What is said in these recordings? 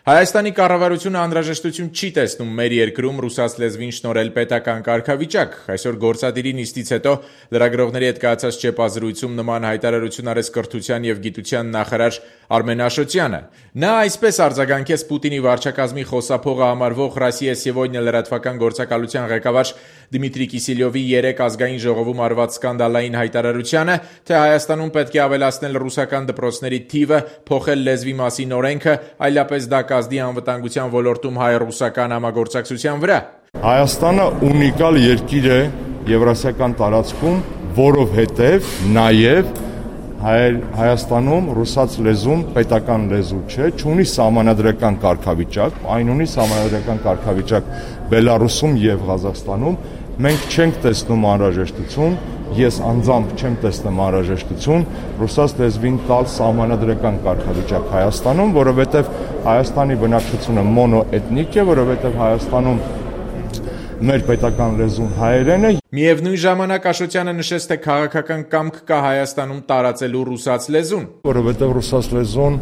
Հայաստանի կառավարությունը անհրաժեշտություն չի տեսնում մեր երկրում ռուսաց լեզվին շնորհել պետական կարգավիճակ։ Այսօր գործադիրի նիստից հետո լրագրողների հետ կայացած ճեպազրույցում նման հայտարարություն արեց կրթության եւ գիտության նախարար Արմեն Աշոտյանը։ Նա այսպես արձագանքեց Պուտինի վարչակազմի խոսափողը համարվող «Ռոսիա Սեգոդնիա» լրատվական գործակալության ղեկավար Դմիտրի Կիսելյովի 3 ազգային ժողովում արված սկանդալային հայտարարությանը, թե Հայաստանում պետք է ավելացնել ռուսական դպրոցների թիվը, փոխել լեզվի մասին օրենքը, այլապես դա կազդի անվտանգության ոլորտում հայ-ռուսական համագործակցության վրա։ Հայաստանը ունիկալ երկիր է եվրասիական տարածքում, որովհետև նաև Հայաստանում ռուսաց լեզուն պետական լեզու չէ, չունի սահմանադրական կարգավիճակ, այն ունի սահմանադրական կարգավիճակ Բելարուսում եւ Ղազախստանում։ Մենք չենք տեսնում անհրաժեշտություն, ես անձամբ չեմ տեսնում անհրաժեշտություն ռուսաց լեզվին տալ սահմանադրական կարգավիճակ Հայաստանում, որովհետև Հայաստանի բնակչությունը մոնոէթնիկ է, որովհետև Հայաստանում մեր պետական լեզուն հայերեն է։ Միևնույն ժամանակ Աշոտյանը նշեց, թե քաղաքական կամք կա Հայաստանում տարածելու ռուսաց լեզուն, որովհետև ռուսաց լեզուն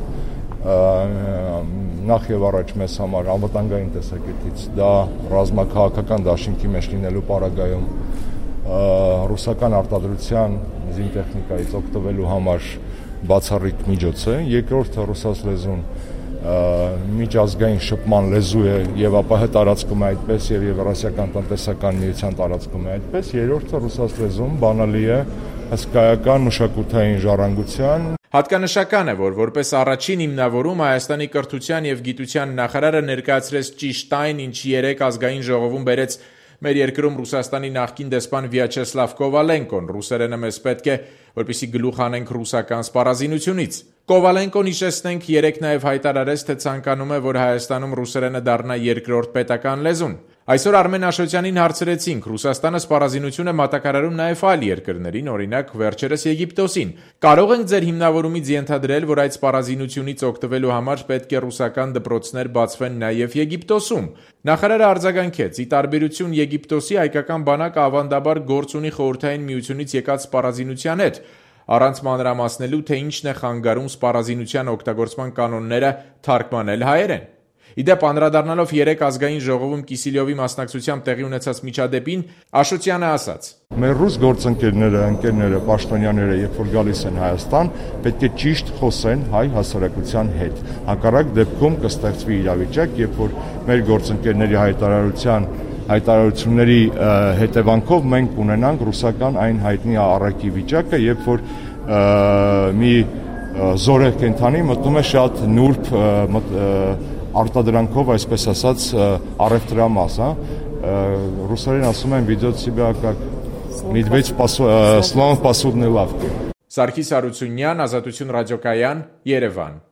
նախ եւ առաջ մեզ համար անվտանգային տեսակետից դա ռազմաքաղաքական դաշինքի մեջ լինելու պարագայում ռուսական արտադրության զինտեխնիկայից օգտվելու համար բացառիկ միջոց է, երկրորդը ռուսաց լեզուն միջազգային շփման լեզու է եւ ապա տարածքում է այդպես եւ Եվրասիական տնտեսական միության տարածքում է այդպես, երրորդը ռուսաց լեզուն բանալի է հսկայական մշակութային ժառանգության։ Հատկանշական է, որ որպես առաջին հիմնավորում Հայաստանի կրթության եւ գիտության նախարարը ներկայացրեց ճիշտ այն, ինչ 3 ազգային ժողովում բերեց մեր երկրում Ռուսաստանի նախկին դեսպան Վյաչեսլավ Կովալենկոն։ Ռուսերենը մեզ պետք է, որպեսզի գլուխ անենք ռուսական սպառազինությունից։ Կովալենկոն, հիշեցնենք, երեկ նաև հայտարարեց, թե ցանկանում է, որ Հայաստանում ռուսերենը դառնա երկրորդ պետական լեզուն։ Այսօր Արմեն Աշոտյանին հարցրեցինք, Ռուսաստանը սպառազինություն է մատակարարում նաև այլ երկրներին, օրինակ վերջերս Եգիպտոսին։ Կարող ենք ձեր հիմնավորումից ենթադրել, որ այդ սպառազինությունից օգտվելու համար պետք է ռուսական դպրոցներ բացվեն նաև Եգիպտոսում։ Նախարարը արձագանքեց, ի տարբերություն Եգիպտոսի, հայկական բանակը ավանդաբար գործ ունի Խորհրդային Միությունից եկած սպառազինության հետ, առանց մանրամասնելու, թե ինչն է խանգարում սպառազինության օգտագործման կանոնները թարգմանել հայերեն։ Իդեպ անդրադառնալով 3 ազգային ժողովում Կիսելյովի մասնակցությամբ տեղի ունեցած միջադեպին, Աշոտյանը ասաց. Մեր ռուս գործընկերները, ընկերները, պաշտոնյաները, երբ որ գալիս են Հայաստան, պետք է ճիշտ խոսեն հայ հասարակության հետ։ Հակառակ դեպքում կստեղծվի իրավիճակ, երբ որ մեր գործընկերների հայտարարությունների հետևանքով մենք ունենանք ռուսական այն հայտնի առակի վիճակը, երբ որ մի զորեղ կենդանի մտնում է շատ նուրբ արտադրանքով, այսպես ասած, առևտրամաս, ռուսերեն ասում են «Վիդեո тебя как медведь слон в посудной лавке»։ Սարգիս Հարությունյան, Ազատություն ռադիոկայան, Երևան։